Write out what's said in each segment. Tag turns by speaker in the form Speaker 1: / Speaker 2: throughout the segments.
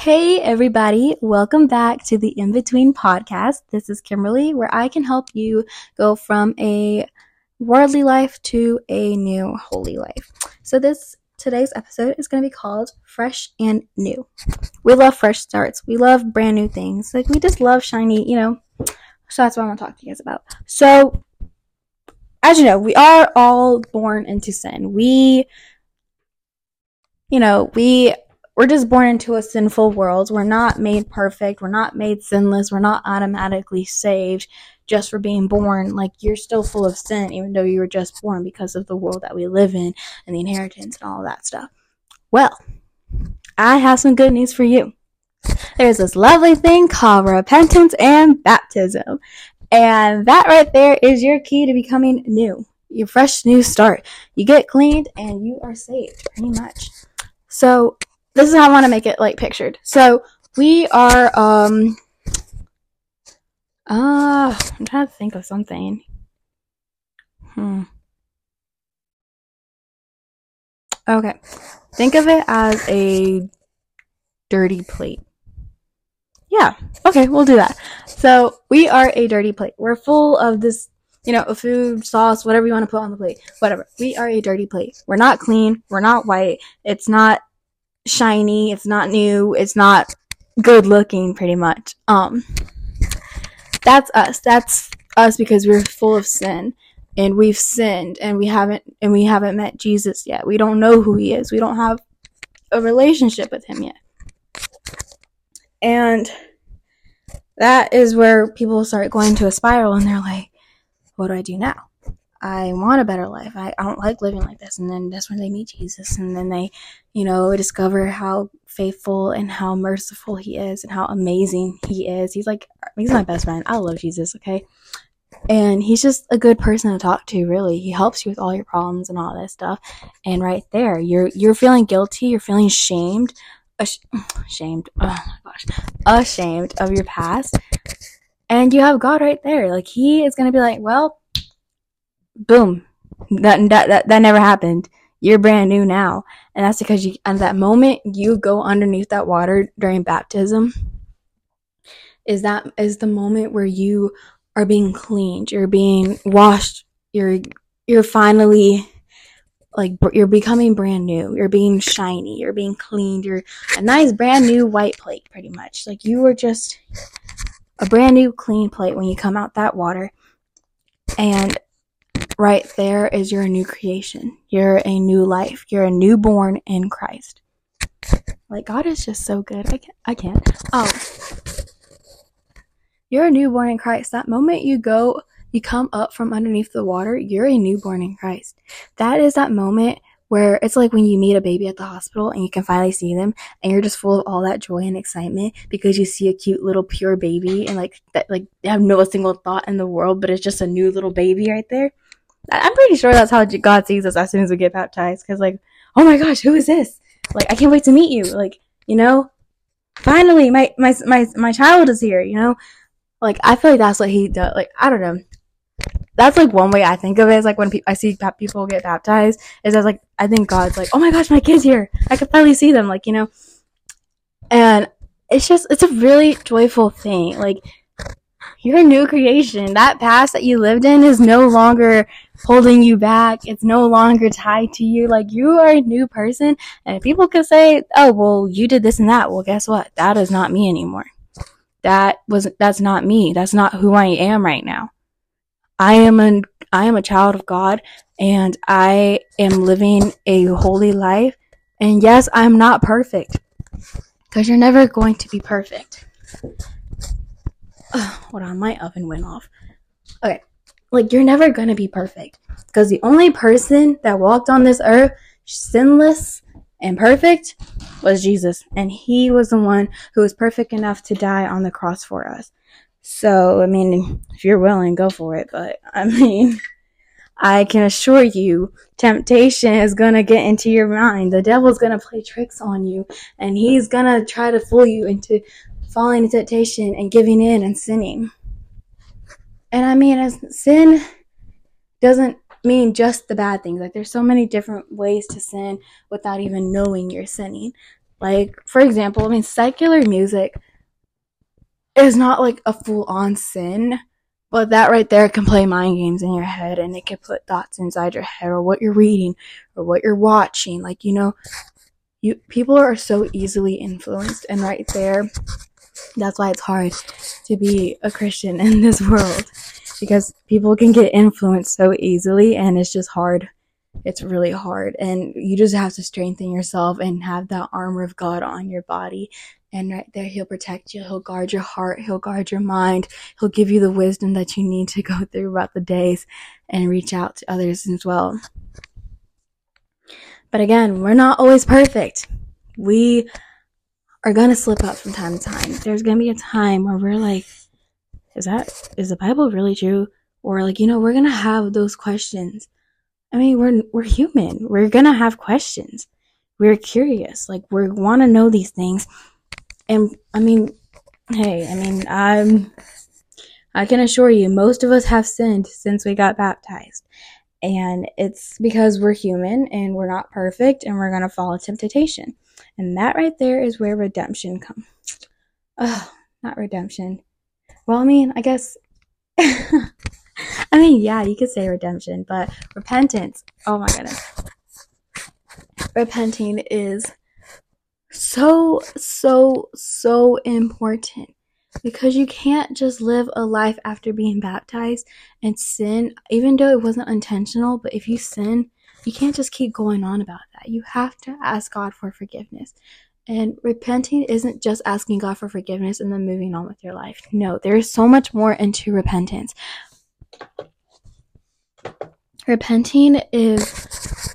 Speaker 1: Hey everybody, welcome back to the In Between podcast. This is Kimberly, where I can help you go from a worldly life to a new holy life. So today's episode is going to be called Fresh and New. We love fresh starts. We love brand new things. We just love shiny, So that's what I want to talk to you guys about. So, as you know, we are all born into sin. We're just born into a sinful world. We're not made perfect. We're not made sinless. We're not automatically saved just for being born. You're still full of sin, even though you were just born, because of the world that we live in and the inheritance and all that stuff. Well, I have some good news for you. There's this lovely thing called repentance and baptism. And that right there is your key to becoming new. Your fresh new start. You get cleaned and you are saved, pretty much. So, this is how I want to make it pictured. So we are I'm trying to think of something. Okay. Think of it as a dirty plate. Yeah. Okay, we'll do that. So we are a dirty plate. We're full of this, food, sauce, whatever you want to put on the plate. Whatever. We are a dirty plate. We're not clean. We're not white. It's not shiny, it's not new, it's not good looking, pretty much. That's us because we're full of sin and we've sinned and we haven't met Jesus yet. We don't know who he is. We don't have a relationship with him yet. And that is where people start going to a spiral and they're like, what do I do now? I want a better life. I don't like living like this. And then that's when they meet Jesus. And then they, discover how faithful and how merciful he is and how amazing he is. He's my best friend. I love Jesus, okay? And he's just a good person to talk to, really. He helps you with all your problems and all that stuff. And right there, you're feeling guilty. You're feeling ashamed of your past. And you have God right there. He is going to be like, well, boom, that never happened. You're brand new now. And that's because at that moment you go underneath that water during baptism is the moment where you are being cleaned, you're being washed, you're finally you're becoming brand new, you're being shiny, you're being cleaned, you're a nice brand new white plate, pretty much. You are just a brand new clean plate when you come out that water. And right there is your new creation. You're a new life. You're a newborn in Christ. God is just so good. I can't. You're a newborn in Christ. That moment you come up from underneath the water, you're a newborn in Christ. That is that moment where it's like when you meet a baby at the hospital and you can finally see them and you're just full of all that joy and excitement because you see a cute little pure baby and they have no single thought in the world, but it's just a new little baby right there. I'm pretty sure that's how God sees us as soon as we get baptized. Because, oh my gosh, who is this? I can't wait to meet you. Finally, my child is here, I feel like that's what he does. I don't know. That's, one way I think of it is, when I see people get baptized, is as, I think God's oh my gosh, my kid's here. I can finally see them, And it's a really joyful thing. You're a new creation. That past that you lived in is no longer holding you back. It's no longer tied to you. You are a new person. And people could say, oh, well, you did this and that. Well, guess what? That is not me anymore. That's not me. That's not who I am right now. I am a child of God and I am living a holy life. And yes, I'm not perfect because you're never going to be perfect. Hold on, my oven went off. Okay, you're never gonna be perfect because the only person that walked on this earth sinless and perfect was Jesus, and he was the one who was perfect enough to die on the cross for us. So, if you're willing, go for it, but I can assure you, temptation is gonna get into your mind. The devil's gonna play tricks on you, and he's gonna try to fool you into falling into temptation and giving in and sinning. And as sin doesn't mean just the bad things. There's so many different ways to sin without even knowing you're sinning. Like, for example, I mean, secular music is not like a full-on sin, but that right there can play mind games in your head, and it can put thoughts inside your head, or what you're reading, or what you're watching. Like, people are so easily influenced, and right there, that's why it's hard to be a Christian in this world, because people can get influenced so easily, and it's just hard. It's really hard, and you just have to strengthen yourself and have that armor of God on your body. And right there, he'll protect you. He'll guard your heart. He'll guard your mind. He'll give you the wisdom that you need to go through about the days and reach out to others as well. But again, we're not always perfect. We are going to slip up from time to time. There's going to be a time where we're like, is the Bible really true? Or like, we're going to have those questions. I mean, we're human. We're going to have questions. We're curious. Like, we want to know these things. And I mean, I can assure you, most of us have sinned since we got baptized. And it's because we're human and we're not perfect and we're going to fall into temptation. And that right there is where redemption comes. Not redemption. Well, I mean, I guess, yeah, you could say redemption, but repentance, oh my goodness. Repenting is so important, because you can't just live a life after being baptized and sin, even though it wasn't intentional. But if you sin, you can't just keep going on about that. You have to ask God for forgiveness. And repenting isn't just asking God for forgiveness and then moving on with your life. No, there is so much more into repentance. Repenting is,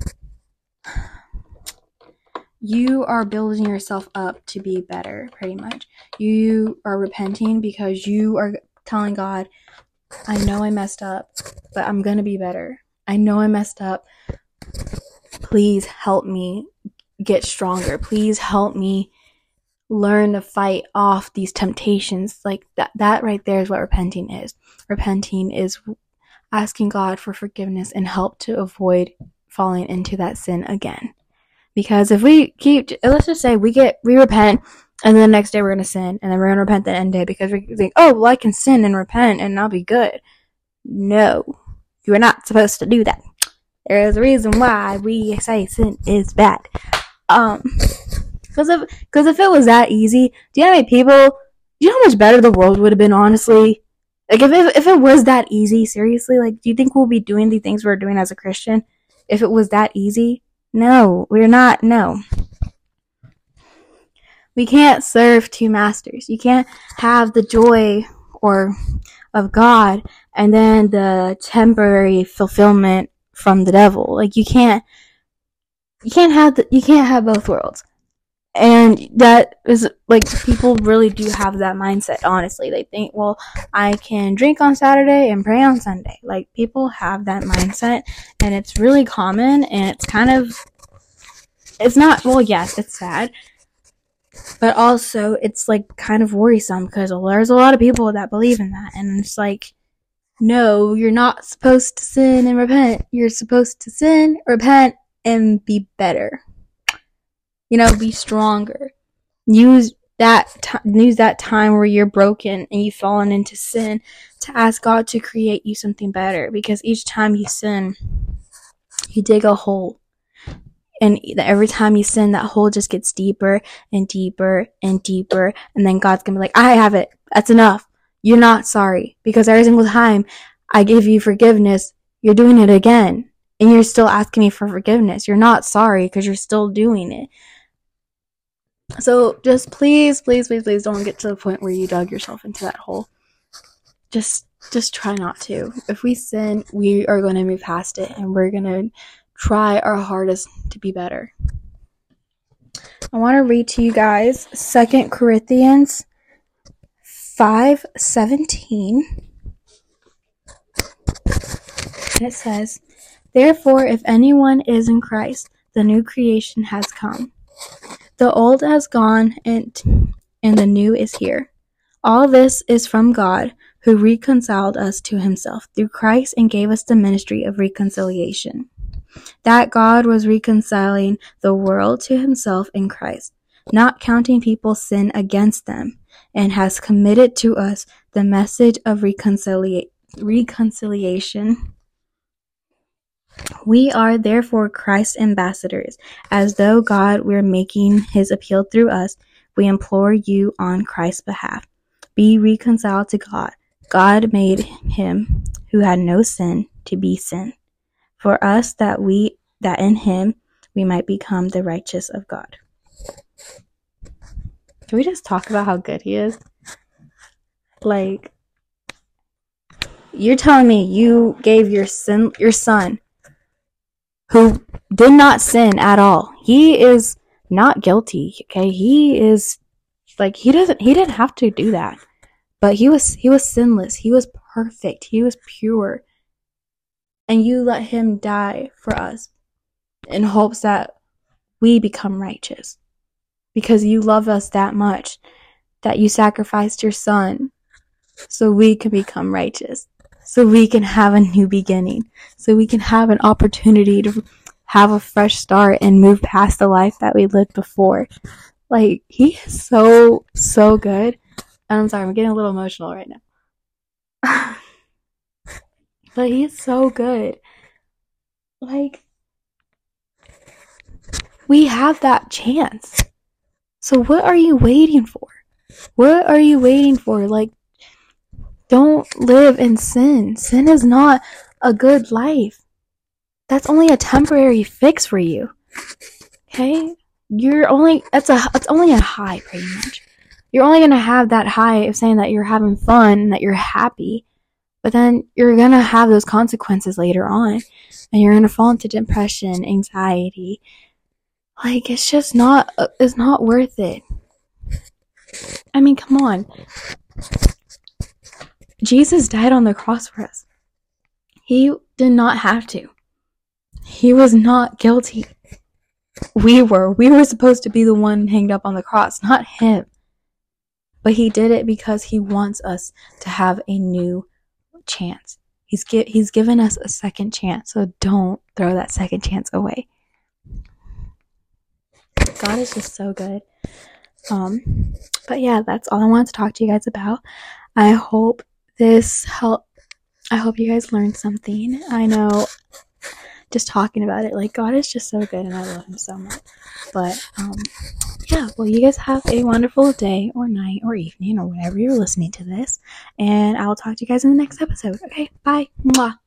Speaker 1: you are building yourself up to be better, pretty much. You are repenting because you are telling God, I know I messed up, but I'm going to be better. I know I messed up. Please help me get stronger. Please help me learn to fight off these temptations. Like that right there is what repenting is. Repenting is asking God for forgiveness and help to avoid falling into that sin again. Because if we let's just say we repent, and then the next day we're going to sin, and then we're going to repent the end day because we think, oh, well, I can sin and repent and I'll be good. No, you are not supposed to do that. There is a reason why we say sin is bad. Because if it was that easy, do you know how many people, do you know how much better the world would have been, honestly? Like, if it was that easy, seriously, like, do you think we'll be doing the things we're doing as a Christian if it was that easy? No, we're not. No. We can't serve two masters. You can't have the joy of God and then the temporary fulfillment from the devil. Like, you can't have both worlds. And that is, like, people really do have that mindset, honestly. They think, well, I can drink on Saturday and pray on Sunday. Like, people have that mindset, and it's really common, and it's kind of, it's not, well, yes, it's sad, but also it's, like, kind of worrisome, because there's a lot of people that believe in that, and it's like, no, you're not supposed to sin and repent. You're supposed to sin, repent, and be better. Be stronger. Use that time where you're broken and you've fallen into sin to ask God to create you something better. Because each time you sin, you dig a hole. And every time you sin, that hole just gets deeper and deeper and deeper. And then God's going to be like, I have it. That's enough. You're not sorry. Because every single time I give you forgiveness, you're doing it again. And you're still asking me for forgiveness. You're not sorry because you're still doing it. So just please don't get to the point where you dug yourself into that hole. Just try not to. If we sin, we are going to move past it, and we're going to try our hardest to be better. I want to read to you guys 2 Corinthians 5:17. And it says, therefore, if anyone is in Christ, the new creation has come. The old has gone, and the new is here. All this is from God, who reconciled us to himself through Christ and gave us the ministry of reconciliation. That God was reconciling the world to himself in Christ, not counting people's sin against them, and has committed to us the message of reconciliation. We are therefore Christ's ambassadors, as though God were making his appeal through us. We implore you on Christ's behalf. Be reconciled to God. God made him who had no sin to be sin, for us that in him we might become the righteous of God. Can we just talk about how good he is? Like, you're telling me you gave your son, who did not sin at all. He is not guilty, okay? He is, like, he didn't have to do that. But he was sinless. He was perfect. He was pure. And you let him die for us in hopes that we become righteous. Because you love us that much that you sacrificed your son so we can become righteous. So we can have a new beginning. So we can have an opportunity to have a fresh start and move past the life that we lived before. Like, he is so, so good. And I'm sorry, I'm getting a little emotional right now. But he's so good. Like, we have that chance. So what are you waiting for? What are you waiting for? Like, don't live in sin. Sin is not a good life. That's only a temporary fix for you. Okay? It's only a high, pretty much. You're only gonna have that high of saying that you're having fun and that you're happy. But then you're gonna have those consequences later on. And you're gonna fall into depression, anxiety. Like, it's just not worth it. I mean, come on. Jesus died on the cross for us. He did not have to. He was not guilty. We were supposed to be the one hanged up on the cross, not him. But he did it because he wants us to have a new chance. He's given us a second chance, so don't throw that second chance away. God is just so good. But yeah, that's all I wanted to talk to you guys about. I hope this helped. I hope you guys learned something. I know, just talking about it, like, God is just so good and I love him so much. But yeah, well, you guys have a wonderful day or night or evening or whenever you're listening to this, and I'll talk to you guys in the next episode. Okay, bye. Mwah.